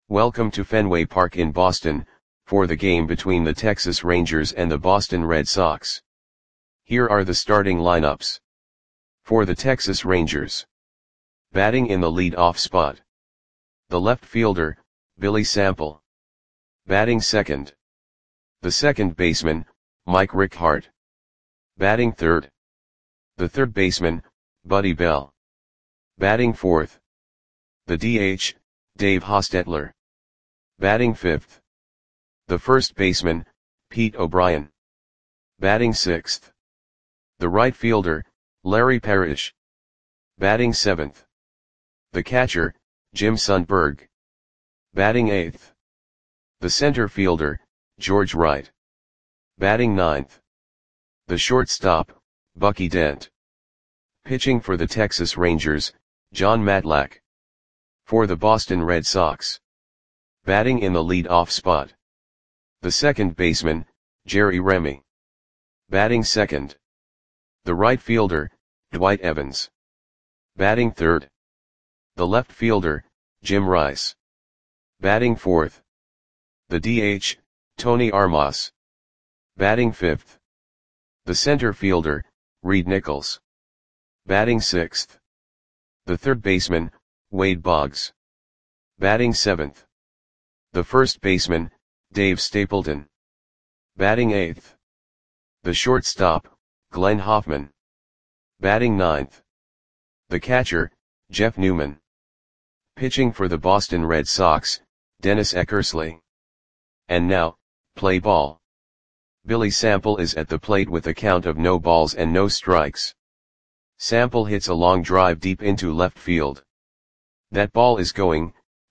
Welcome to Fenway Park in Boston, for the game between the Texas Rangers and the Boston Red Sox. Here are the starting lineups. For the Texas Rangers. Batting in the lead-off spot. The left fielder, Billy Sample. Batting second. The second baseman, Mike Rickhardt. Batting third. The third baseman, Buddy Bell. Batting fourth. The DH, Dave Hostetler. Batting fifth. The first baseman, Pete O'Brien. Batting sixth. The right fielder, Larry Parrish. Batting seventh. The catcher, Jim Sundberg. Batting eighth. The center fielder, George Wright. Batting ninth. The shortstop, Bucky Dent. Pitching for the Texas Rangers, Jon Matlack. For the Boston Red Sox. Batting in the lead-off spot. The second baseman, Jerry Remy. Batting second. The right fielder, Dwight Evans. Batting third. The left fielder, Jim Rice. Batting fourth. The DH, Tony Armas. Batting fifth. The center fielder, Reed Nichols. Batting sixth. The third baseman, Wade Boggs. Batting seventh. The first baseman, Dave Stapleton. Batting eighth. The shortstop, Glenn Hoffman. Batting ninth. The catcher, Jeff Newman. Pitching for the Boston Red Sox, Dennis Eckersley. And now, play ball. Billy Sample is at the plate with a count of no balls and no strikes. Sample hits a long drive deep into left field. That ball is gone.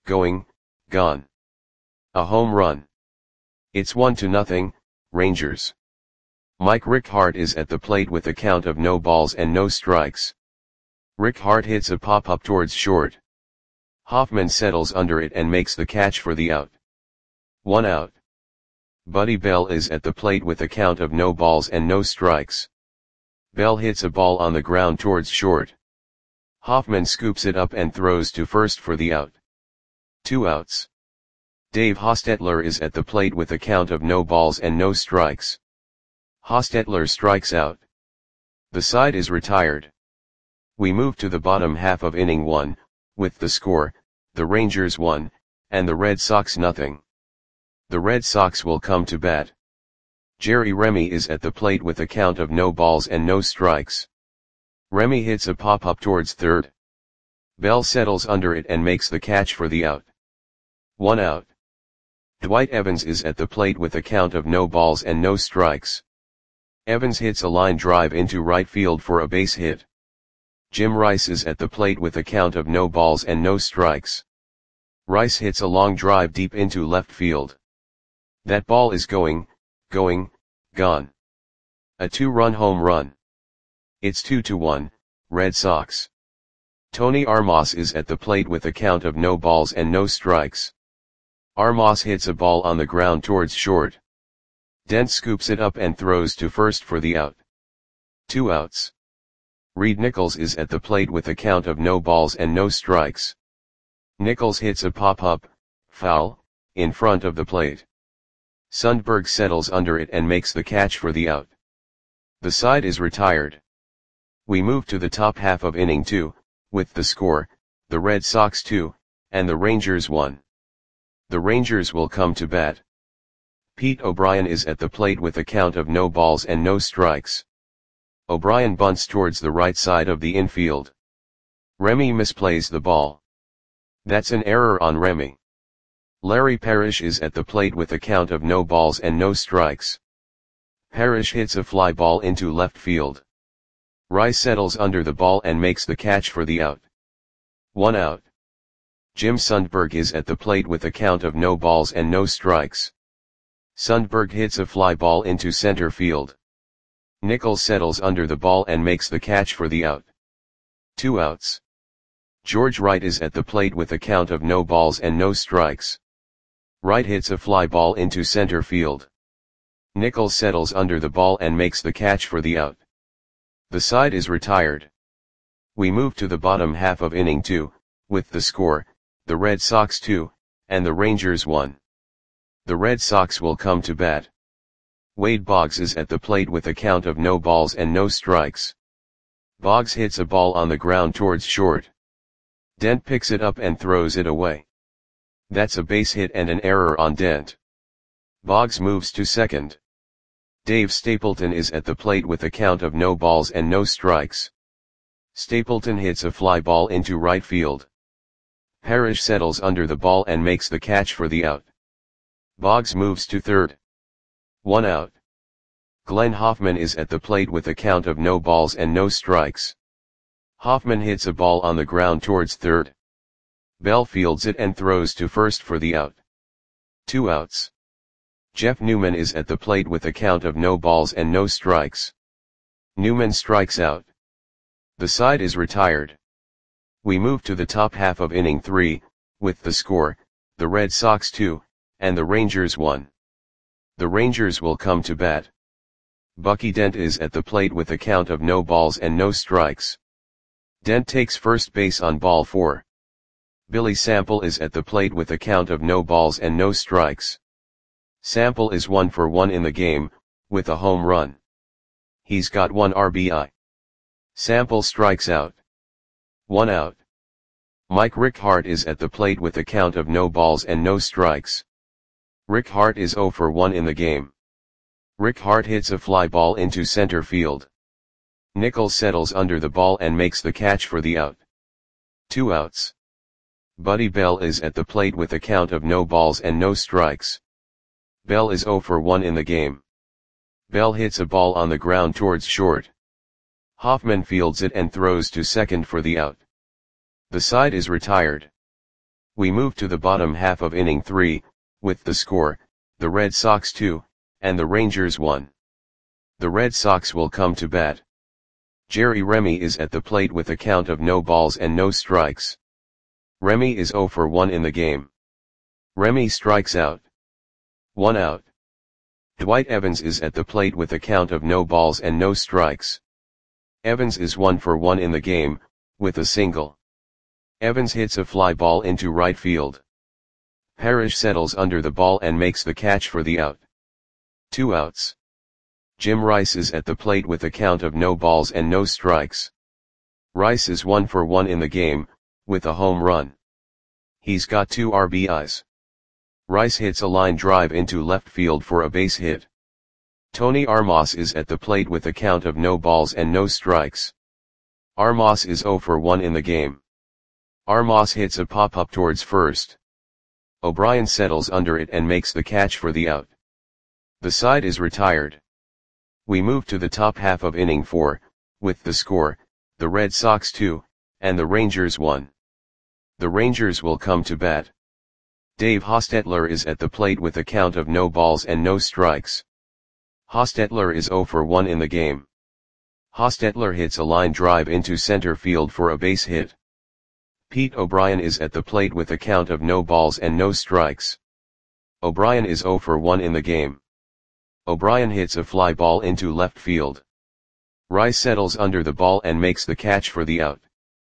A home run. It's 1-0, Rangers. Mike Rickhardt is at the plate with a count of no balls and no strikes. Rickhardt hits a pop-up towards short. Hoffman settles under it and makes the catch for the out. 1 out. Buddy Bell is at the plate with a count of no balls and no strikes. Bell hits a ball on the ground towards short. Hoffman scoops it up and throws to first for the out. 2 outs. Dave Hostetler is at the plate with a count of no balls and no strikes. Hostetler strikes out. The side is retired. We move to the bottom half of inning 1, with the score, the Rangers 1, and the Red Sox 0. The Red Sox will come to bat. Jerry Remy is at the plate with a count of no balls and no strikes. Remy hits a pop-up towards third. Bell settles under it and makes the catch for the out. 1 out. Dwight Evans is at the plate with a count of no balls and no strikes. Evans hits a line drive into right field for a base hit. Jim Rice is at the plate with a count of no balls and no strikes. Rice hits a long drive deep into left field. That ball is gone. A 2-run home run. It's 2-1, Red Sox. Tony Armas is at the plate with a count of no balls and no strikes. Armas hits a ball on the ground towards short. Dent scoops it up and throws to first for the out. 2 outs. Reed Nichols is at the plate with a count of no balls and no strikes. Nichols hits a pop-up, foul, in front of the plate. Sundberg settles under it and makes the catch for the out. The side is retired. We move to the top half of inning 2, with the score, the Red Sox 2, and the Rangers 1. The Rangers will come to bat. Pete O'Brien is at the plate with a count of no balls and no strikes. O'Brien bunts towards the right side of the infield. Remy misplays the ball. That's an error on Remy. Larry Parrish is at the plate with a count of no balls and no strikes. Parrish hits a fly ball into left field. Rice settles under the ball and makes the catch for the out. 1 out. Jim Sundberg is at the plate with a count of no balls and no strikes. Sundberg hits a fly ball into center field. Nichols settles under the ball and makes the catch for the out. 2 outs. George Wright is at the plate with a count of no balls and no strikes. Wright hits a fly ball into center field. Nichols settles under the ball and makes the catch for the out. The side is retired. We move to the bottom half of inning 2, with the score, the Red Sox 2, and the Rangers won. The Red Sox will come to bat. Wade Boggs is at the plate with a count of no balls and no strikes. Boggs hits a ball on the ground towards short. Dent picks it up and throws it away. That's a base hit and an error on Dent. Boggs moves to second. Dave Stapleton is at the plate with a count of no balls and no strikes. Stapleton hits a fly ball into right field. Parrish settles under the ball and makes the catch for the out. Boggs moves to third. 1 out. Glenn Hoffman is at the plate with a count of no balls and no strikes. Hoffman hits a ball on the ground towards third. Bell fields it and throws to first for the out. 2 outs. Jeff Newman is at the plate with a count of no balls and no strikes. Newman strikes out. The side is retired. We move to the top half of inning 3, with the score, the Red Sox 2, and the Rangers 1. The Rangers will come to bat. Bucky Dent is at the plate with a count of no balls and no strikes. Dent takes first base on ball 4. Billy Sample is at the plate with a count of no balls and no strikes. Sample is 1 for 1 in the game, with a home run. He's got 1 RBI. Sample strikes out. 1 out. Mike Rickhart is at the plate with a count of no balls and no strikes. Rickhart is 0 for 1 in the game. Rickhart hits a fly ball into center field. Nichols settles under the ball and makes the catch for the out. 2 outs. Buddy Bell is at the plate with a count of no balls and no strikes. Bell is 0 for 1 in the game. Bell hits a ball on the ground towards short. Hoffman fields it and throws to second for the out. The side is retired. We move to the bottom half of inning 3, with the score, the Red Sox 2, and the Rangers 1. The Red Sox will come to bat. Jerry Remy is at the plate with a count of no balls and no strikes. Remy is 0 for 1 in the game. Remy strikes out. 1 out. Dwight Evans is at the plate with a count of no balls and no strikes. Evans is 1 for 1 in the game, with a single. Evans hits a fly ball into right field. Parrish settles under the ball and makes the catch for the out. 2 outs. Jim Rice is at the plate with a count of no balls and no strikes. Rice is 1 for 1 in the game, with a home run. He's got 2 RBIs. Rice hits a line drive into left field for a base hit. Tony Armas is at the plate with a count of no balls and no strikes. Armas is 0 for 1 in the game. Armas hits a pop-up towards first. O'Brien settles under it and makes the catch for the out. The side is retired. We move to the top half of inning 4, with the score, the Red Sox 2, and the Rangers 1. The Rangers will come to bat. Dave Hostetler is at the plate with a count of no balls and no strikes. Hostetler is 0 for 1 in the game. Hostetler hits a line drive into center field for a base hit. Pete O'Brien is at the plate with a count of no balls and no strikes. O'Brien is 0 for 1 in the game. O'Brien hits a fly ball into left field. Rice settles under the ball and makes the catch for the out.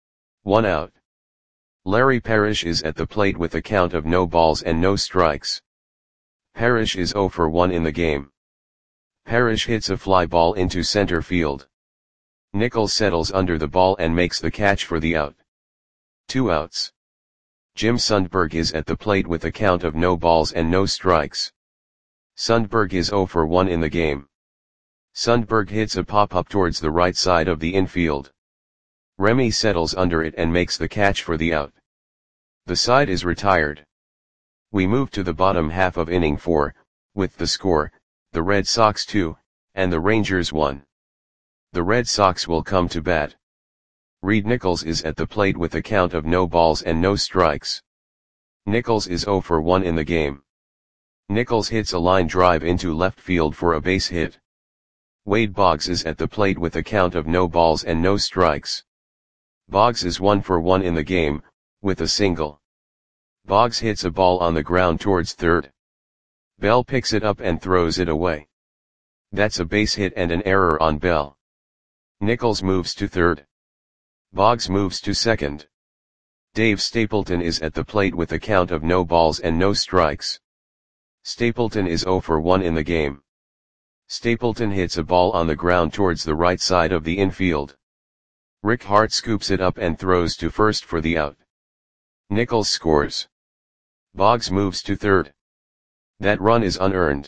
1 out. Larry Parrish is at the plate with a count of no balls and no strikes. Parrish is 0 for 1 in the game. Parrish hits a fly ball into center field. Nichols settles under the ball and makes the catch for the out. 2 outs. Jim Sundberg is at the plate with a count of no balls and no strikes. Sundberg is 0 for 1 in the game. Sundberg hits a pop-up towards the right side of the infield. Remy settles under it and makes the catch for the out. The side is retired. We move to the bottom half of inning 4, with the score, the Red Sox 2, and the Rangers 1. The Red Sox will come to bat. Reed Nichols is at the plate with a count of no balls and no strikes. Nichols is 0 for 1 in the game. Nichols hits a line drive into left field for a base hit. Wade Boggs is at the plate with a count of no balls and no strikes. Boggs is 1 for 1 in the game, with a single. Boggs hits a ball on the ground towards third. Bell picks it up and throws it away. That's a base hit and an error on Bell. Nichols moves to third. Boggs moves to second. Dave Stapleton is at the plate with a count of no balls and no strikes. Stapleton is 0 for 1 in the game. Stapleton hits a ball on the ground towards the right side of the infield. Rick Hart scoops it up and throws to first for the out. Nichols scores. Boggs moves to third. That run is unearned.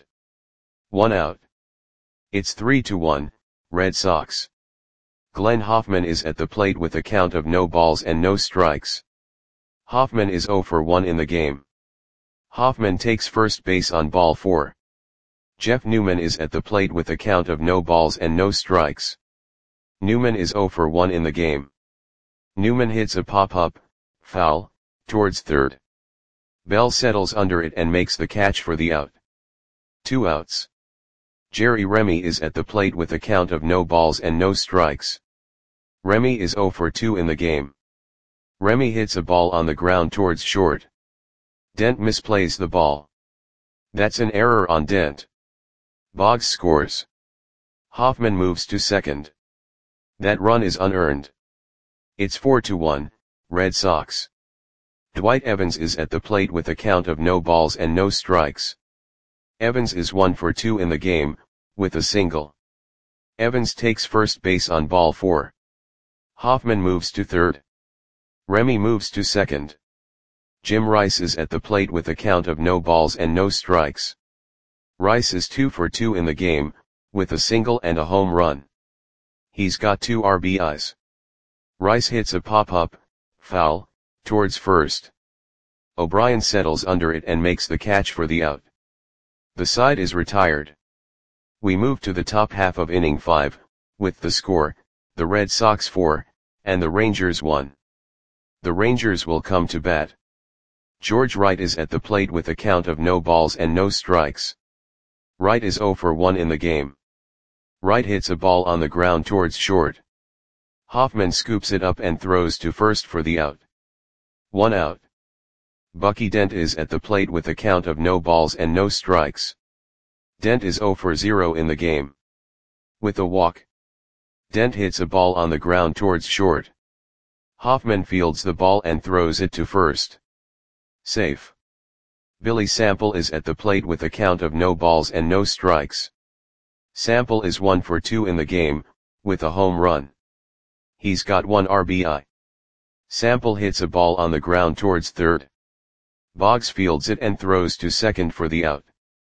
1 out. It's 3-1, Red Sox. Glenn Hoffman is at the plate with a count of no balls and no strikes. Hoffman is 0 for 1 in the game. Hoffman takes first base on ball 4. Jeff Newman is at the plate with a count of no balls and no strikes. Newman is 0 for 1 in the game. Newman hits a pop-up, foul, towards third. Bell settles under it and makes the catch for the out. 2 outs. Jerry Remy is at the plate with a count of no balls and no strikes. Remy is 0 for 2 in the game. Remy hits a ball on the ground towards short. Dent misplays the ball. That's an error on Dent. Boggs scores. Hoffman moves to second. That run is unearned. It's 4-1, Red Sox. Dwight Evans is at the plate with a count of no balls and no strikes. Evans is 1 for 2 in the game, with a single. Evans takes first base on ball 4. Hoffman moves to third. Remy moves to second. Jim Rice is at the plate with a count of no balls and no strikes. Rice is 2 for 2 in the game, with a single and a home run. He's got 2 RBIs. Rice hits a pop-up, foul, towards first. O'Brien settles under it and makes the catch for the out. The side is retired. We move to the top half of inning 5, with the score, the Red Sox 4, and the Rangers 1. The Rangers will come to bat. George Wright is at the plate with a count of no balls and no strikes. Wright is 0 for 1 in the game. Wright hits a ball on the ground towards short. Hoffman scoops it up and throws to first for the out. 1 out. Bucky Dent is at the plate with a count of no balls and no strikes. Dent is 0 for 0 in the game. With a walk. Dent hits a ball on the ground towards short. Hoffman fields the ball and throws it to first. Safe. Billy Sample is at the plate with a count of no balls and no strikes. Sample is 1 for 2 in the game, with a home run. He's got 1 RBI. Sample hits a ball on the ground towards third. Boggs fields it and throws to second for the out.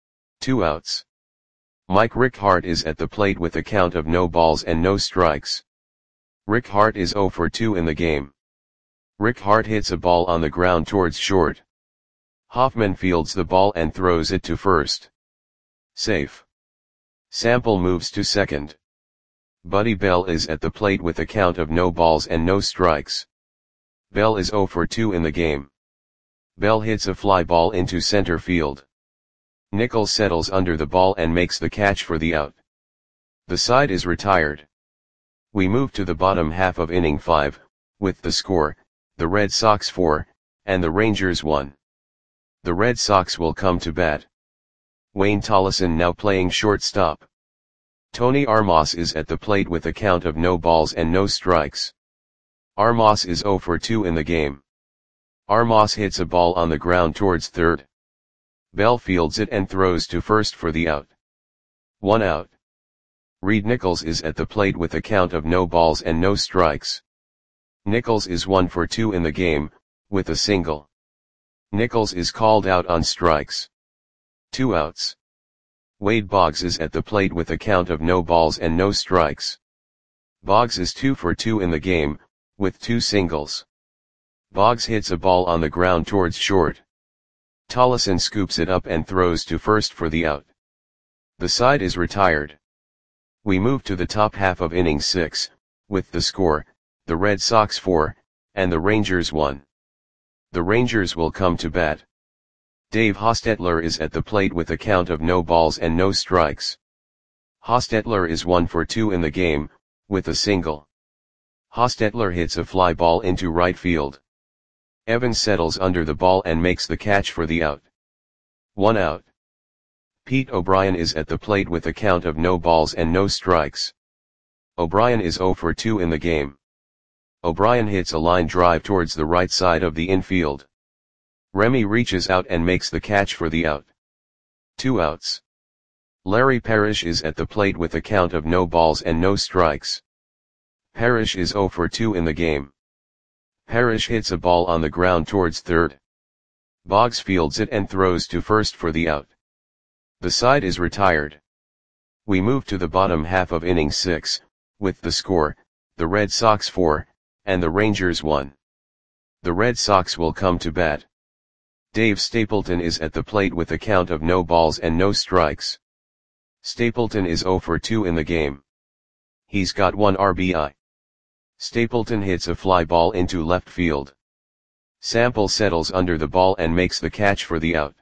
2 outs. Mike Rick Hart is at the plate with a count of no balls and no strikes. Rick Hart is 0 for 2 in the game. Rick Hart hits a ball on the ground towards short. Hoffman fields the ball and throws it to first. Safe. Sample moves to second. Buddy Bell is at the plate with a count of no balls and no strikes. Bell is 0 for 2 in the game. Bell hits a fly ball into center field. Nichols settles under the ball and makes the catch for the out. The side is retired. We move to the bottom half of inning 5, with the score, the Red Sox 4, and the Rangers 1. The Red Sox will come to bat. Wayne Tollison now playing shortstop. Tony Armas is at the plate with a count of no balls and no strikes. Armas is 0 for 2 in the game. Armas hits a ball on the ground towards third. Bell fields it and throws to first for the out. 1 out. Reed Nichols is at the plate with a count of no balls and no strikes. Nichols is 1 for 2 in the game, with a single. Nichols is called out on strikes. 2 outs. Wade Boggs is at the plate with a count of no balls and no strikes. Boggs is 2 for 2 in the game, with 2 singles. Boggs hits a ball on the ground towards short. Tollison scoops it up and throws to first for the out. The side is retired. We move to the top half of inning 6, with the score, the Red Sox 4, and the Rangers 1. The Rangers will come to bat. Dave Hostetler is at the plate with a count of no balls and no strikes. Hostetler is 1 for 2 in the game, with a single. Hostetler hits a fly ball into right field. Evans settles under the ball and makes the catch for the out. 1 out. Pete O'Brien is at the plate with a count of no balls and no strikes. O'Brien is 0 for 2 in the game. O'Brien hits a line drive towards the right side of the infield. Remy reaches out and makes the catch for the out. 2 outs. Larry Parrish is at the plate with a count of no balls and no strikes. Parrish is 0 for 2 in the game. Parrish hits a ball on the ground towards third. Boggs fields it and throws to first for the out. The side is retired. We move to the bottom half of inning 6, with the score, the Red Sox 4, and the Rangers 1. The Red Sox will come to bat. Dave Stapleton is at the plate with a count of no balls and no strikes. Stapleton is 0 for 2 in the game. He's got 1 RBI. Stapleton hits a fly ball into left field. Sample settles under the ball and makes the catch for the out.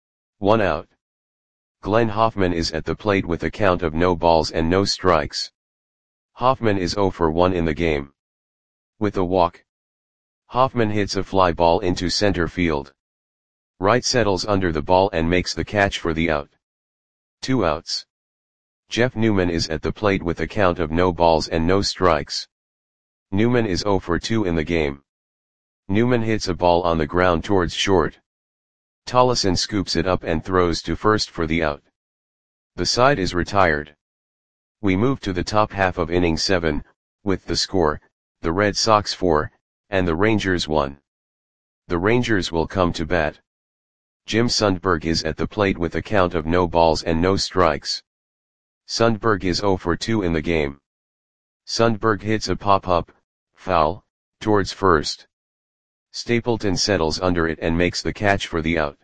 1 out. Glenn Hoffman is at the plate with a count of no balls and no strikes. Hoffman is 0 for 1 in the game. With a walk, Hoffman hits a fly ball into center field. Wright settles under the ball and makes the catch for the out. 2 outs. Jeff Newman is at the plate with a count of no balls and no strikes. Newman is 0 for 2 in the game. Newman hits a ball on the ground towards short. Tollison scoops it up and throws to first for the out. The side is retired. We move to the top half of inning 7, with the score, the Red Sox 4, and the Rangers 1. The Rangers will come to bat. Jim Sundberg is at the plate with a count of no balls and no strikes. Sundberg is 0 for 2 in the game. Sundberg hits a pop-up, foul, towards first. Stapleton settles under it and makes the catch for the out.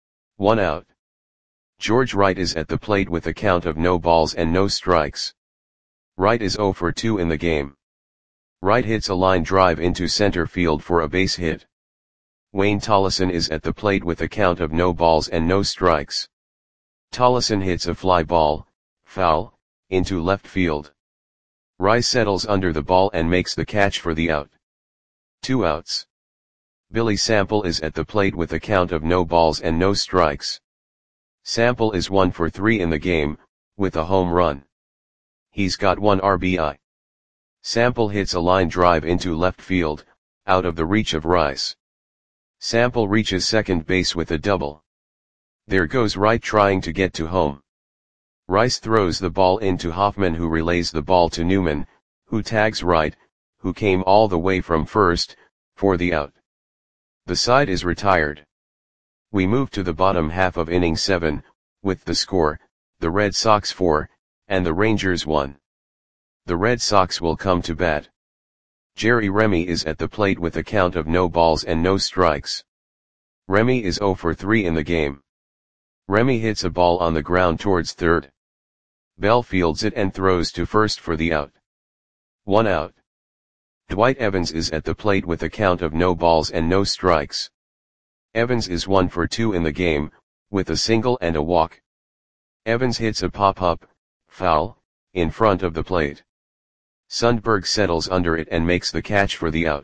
1 out. George Wright is at the plate with a count of no balls and no strikes. Wright is 0 for 2 in the game. Wright hits a line drive into center field for a base hit. Wayne Tollison is at the plate with a count of no balls and no strikes. Tollison hits a fly ball, foul, into left field. Rice settles under the ball and makes the catch for the out. 2 outs. Billy Sample is at the plate with a count of no balls and no strikes. Sample is 1 for 3 in the game, with a home run. He's got 1 RBI. Sample hits a line drive into left field, out of the reach of Rice. Sample reaches second base with a double. There goes Wright trying to get to home. Rice throws the ball into Hoffman, who relays the ball to Newman, who tags Wright, who came all the way from first, for the out. The side is retired. We move to the bottom half of inning 7, with the score, the Red Sox 4, and the Rangers 1. The Red Sox will come to bat. Jerry Remy is at the plate with a count of no balls and no strikes. Remy is 0 for 3 in the game. Remy hits a ball on the ground towards third. Bell fields it and throws to first for the out. 1 out. Dwight Evans is at the plate with a count of no balls and no strikes. Evans is 1 for 2 in the game, with a single and a walk. Evans hits a pop-up, foul, in front of the plate. Sundberg settles under it and makes the catch for the out.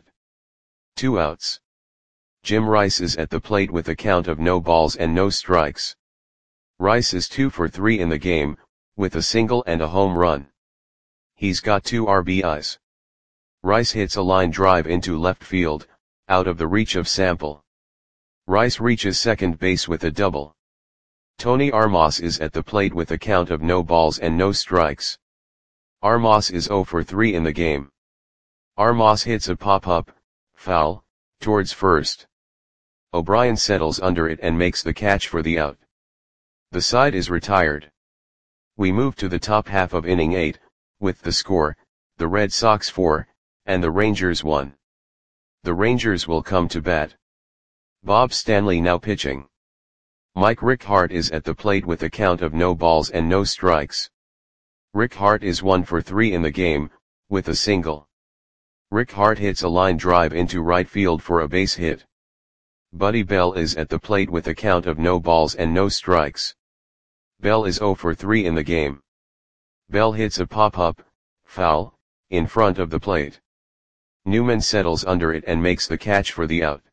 2 outs. Jim Rice is at the plate with a count of no balls and no strikes. Rice is 2 for 3 in the game, with a single and a home run. He's got 2 RBIs. Rice hits a line drive into left field, out of the reach of Sample. Rice reaches second base with a double. Tony Armas is at the plate with a count of no balls and no strikes. Armas is 0 for 3 in the game. Armas hits a pop-up, foul, towards first. O'Brien settles under it and makes the catch for the out. The side is retired. We move to the top half of inning 8, with the score, the Red Sox 4, and the Rangers 1. The Rangers will come to bat. Bob Stanley now pitching. Mike Rickhart is at the plate with a count of no balls and no strikes. Rickhart is 1 for 3 in the game, with a single. Rickhart hits a line drive into right field for a base hit. Buddy Bell is at the plate with a count of no balls and no strikes. Bell is 0 for 3 in the game. Bell hits a pop-up, foul, in front of the plate. Newman settles under it and makes the catch for the out.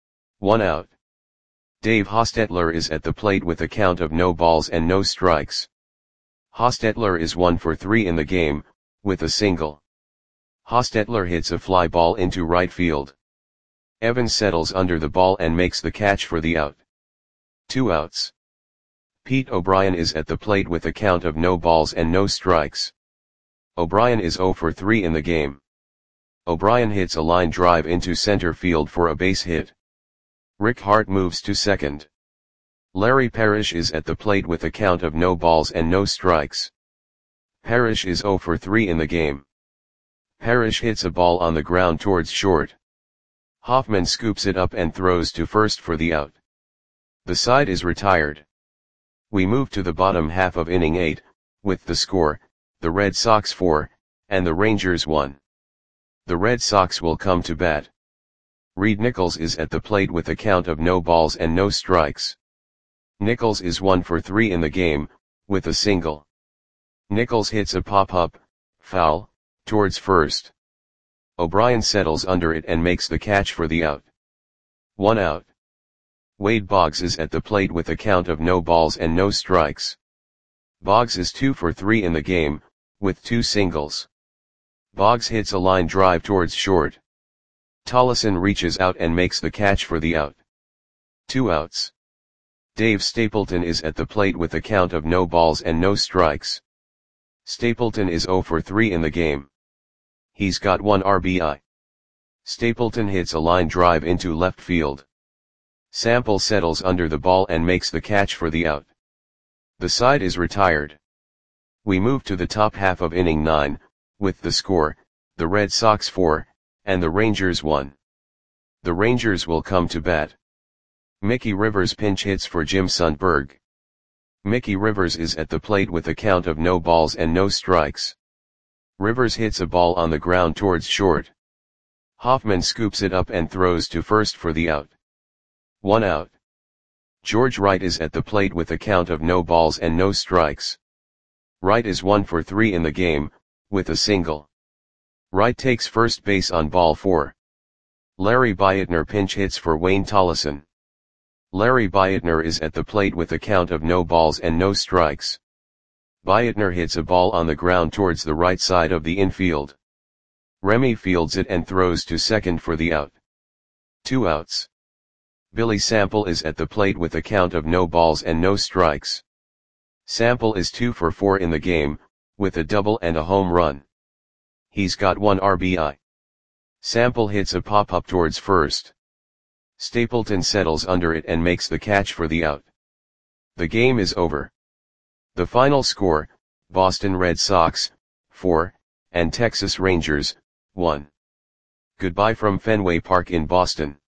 1 out. Dave Hostetler is at the plate with a count of no balls and no strikes. Hostetler is 1 for 3 in the game, with a single. Hostetler hits a fly ball into right field. Evans settles under the ball and makes the catch for the out. 2 outs. Pete O'Brien is at the plate with a count of no balls and no strikes. O'Brien is 0 for 3 in the game. O'Brien hits a line drive into center field for a base hit. Rick Hart moves to second. Larry Parrish is at the plate with a count of no balls and no strikes. Parrish is 0 for 3 in the game. Parrish hits a ball on the ground towards short. Hoffman scoops it up and throws to first for the out. The side is retired. We move to the bottom half of inning 8, with the score, the Red Sox 4, and the Rangers 1. The Red Sox will come to bat. Reed Nichols is at the plate with a count of no balls and no strikes. Nichols is 1 for 3 in the game, with a single. Nichols hits a pop-up, foul, towards first. O'Brien settles under it and makes the catch for the out. 1 out. Wade Boggs is at the plate with a count of no balls and no strikes. Boggs is 2 for 3 in the game, with 2 singles. Boggs hits a line drive towards short. Tollison reaches out and makes the catch for the out. 2 outs. Dave Stapleton is at the plate with a count of no balls and no strikes. Stapleton is 0 for 3 in the game. He's got 1 RBI. Stapleton hits a line drive into left field. Sample settles under the ball and makes the catch for the out. The side is retired. We move to the top half of inning 9, with the score, the Red Sox 4, and the Rangers 1. The Rangers will come to bat. Mickey Rivers pinch hits for Jim Sundberg. Mickey Rivers is at the plate with a count of no balls and no strikes. Rivers hits a ball on the ground towards short. Hoffman scoops it up and throws to first for the out. 1 out. George Wright is at the plate with a count of no balls and no strikes. Wright is 1 for 3 in the game, with a single. Wright takes first base on ball 4. Larry Beitner pinch hits for Wayne Tollison. Larry Beitner is at the plate with a count of no balls and no strikes. Beitner hits a ball on the ground towards the right side of the infield. Remy fields it and throws to second for the out. 2 outs. Billy Sample is at the plate with a count of no balls and no strikes. Sample is 2 for 4 in the game, with a double and a home run. He's got 1 RBI. Sample hits a pop-up towards first. Stapleton settles under it and makes the catch for the out. The game is over. The final score, Boston Red Sox, 4, and Texas Rangers, 1. Goodbye from Fenway Park in Boston.